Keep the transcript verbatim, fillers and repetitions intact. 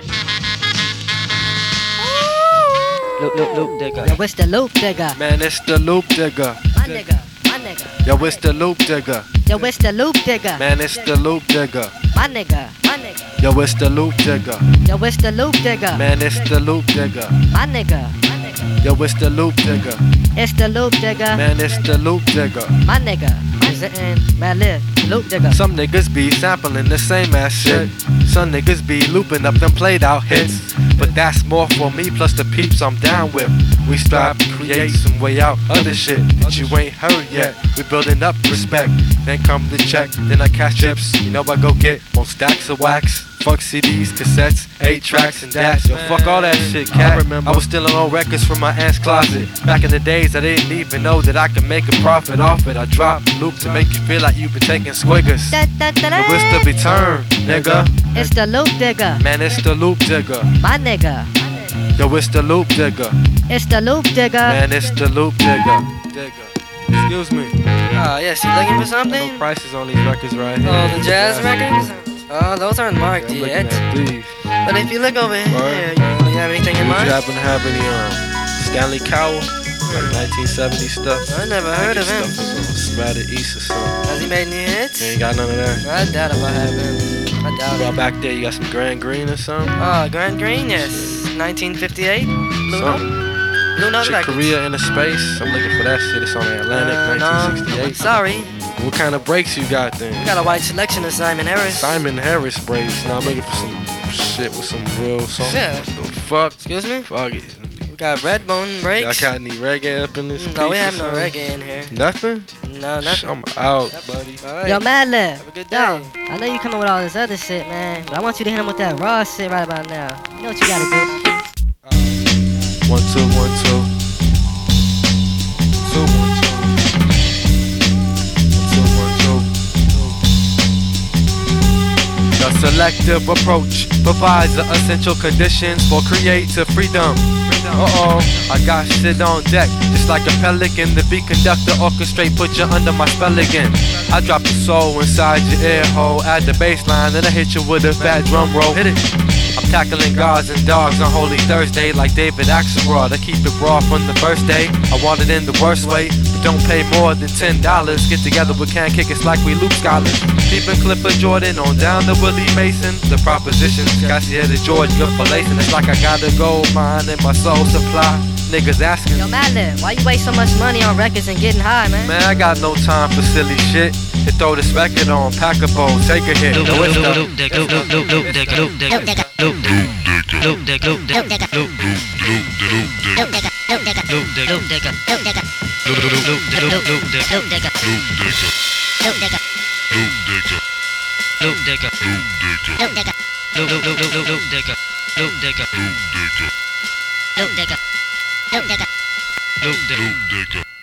Loop, loop, loop, digger. Yo, it's the loop digger. Man, it's the loop digger. My nigga, my nigga. Yo, it's the loop digger. Yo, it's the loop digger. Man, it's the loop digger. My nigga, my nigga. Yo, it's the loop digger. Yo, it's the loop digger. Man, it's the loop digger. My nigga, my nigga. Yo, it's the loop digger. It's the loop digger. Man, it's the loop digger. My nigga, presenting Mad Lib, loop digger. Some niggas be sampling the same ass shit. Some niggas be looping up them played out hits. But that's more for me plus the peeps I'm down with. We strive to create some way out other shit that you ain't heard yet. We building up respect. Then come the check, then I cash chips. You know I go get more stacks of wax. Fuck C Ds, cassettes, eight tracks and that. Yo, fuck all that shit, cat. I remember I was stealing old records from my aunt's closet. Back in the days I didn't even know that I could make a profit off it. I dropped loop to make you feel like you been taking squiggers. Da, da, da, da. But it's the return, nigga. It's the loop digger. Man, it's the loop digger. My nigga. Yo, it's the loop digger. It's the loop digger. Man, it's the loop digger. Digger. Excuse me. Oh, yes, you looking for something? No prices on these records right here. Oh, the jazz records? Oh, those aren't marked I'm yet. looking at these. But if you look over here, Word. you really have anything in Would you mind? happen to have any um Stanley Cowell? Like nineteen seventy stuff? I never heard of him. Stuff was on Rather East or something. Has he made any hits? You ain't got none of that. I doubt if I have him. I doubt Well, it. back there you got some Grand Green or something? Oh, Grand Green, yes. nineteen fifty-eight. Blue Note. Something. Blue Note Chick records. Korea in the space. I'm looking for that shit. It's on the Atlantic, Uh, no, nineteen sixty-eight. sorry. What kind of breaks you got We then? got a wide selection of Simon Harris. Simon Harris breaks. Now I'm looking for some shit with some real songs. Yeah. What the fuck? Excuse me? Fuck it. We got Redbone Y'all breaks. got any reggae up in this? No, we piece or have no something? reggae in here. Nothing? No, nothing. I'm out, buddy. Alright. Yo, Mad Lib. Have a good Yo, day. I know you coming with all this other shit, man. But I want you to hit him with that raw shit right about now. You know what you gotta do. One, two, one, two. Two, one, two. Two, one, two. The selective approach provides the essential conditions for creative freedom. Uh-oh, I got shit on deck, just like a pelican. The beat conductor orchestrate, put you under my spell again. I drop the soul inside your ear hole, add the bass line, then I hit you with a fat drum roll. Hit it. I'm tackling gods and dogs on Holy Thursday like David Axelrod. I keep it raw from the first day. I want it in the worst way, but don't pay more than ten dollars. Get together, we can't kick it's like we Luke scholars. Keeping Clifford Jordan on down to Willie Mason. The proposition, Cassier to George, good for lacing. It's like I got a gold mine in my soul supply. Niggas asking, Yo, Mad Lib, why you waste so much money on records and getting high, man? man, I got no time for silly shit. And throw this record on, pack a bowl, take a hit. Loop, Yo, loop, it's the- loop, digger, loop, loop, loop, digger, loop, digger, loop, digger, loop, digger, loop, digger, loop, digger, loop, loop, digger, loop, digger, loop, digger, loop, digger, loop, digger, loop, loop, loop, digger, loop, loop, digger, loop, digger, loop, digger, loop, digger, loop, digger, loop, loop, loop, loop, loop, digger, loop, digger, loop, digger, loop, digger, loop, digger, loop, digger.